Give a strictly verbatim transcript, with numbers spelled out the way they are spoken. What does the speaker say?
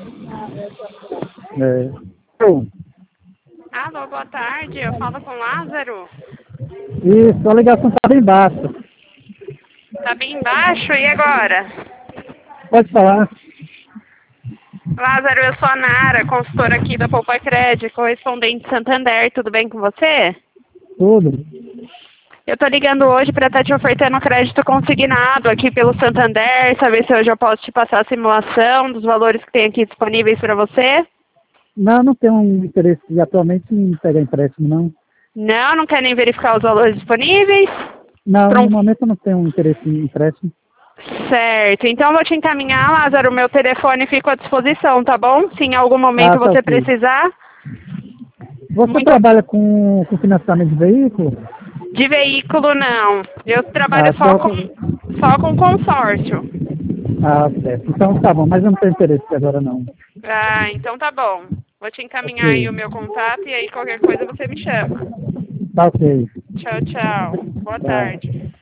É. Eu. Alô, boa tarde. Eu falo com o Lázaro. Isso, a ligação tá bem baixa. Tá bem baixo, e agora? Pode falar. Lázaro, eu sou a Nara, consultora aqui da Poupa Cred, correspondente Santander. Tudo bem com você? Tudo. Eu tô ligando hoje para estar te ofertando crédito consignado aqui pelo Santander, saber se hoje eu posso te passar a simulação dos valores que tem aqui disponíveis para você. Não, não tenho um interesse atualmente em pegar empréstimo, não. Não, não quer nem verificar os valores disponíveis? Não, no Pronto. momento eu não tenho um interesse em empréstimo. Certo, então eu vou te encaminhar, Lázaro, o meu telefone fica à disposição, tá bom? Se em algum momento Ah, tá você ok. precisar. Você Muito... trabalha com, com financiamento de veículo? De veículo, não. Eu trabalho Ah, só só com, com... só com consórcio. Ah, certo. Então tá bom, mas eu não tenho interesse agora não. Ah, então tá bom. Vou te encaminhar aí Ok. o meu contato e aí qualquer coisa você me chama. Tá ok. Tchau, tchau. Boa Tá. tarde.